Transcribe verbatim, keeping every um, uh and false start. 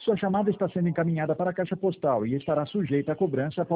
Sua chamada está sendo encaminhada para a caixa postal e estará sujeita a cobrança após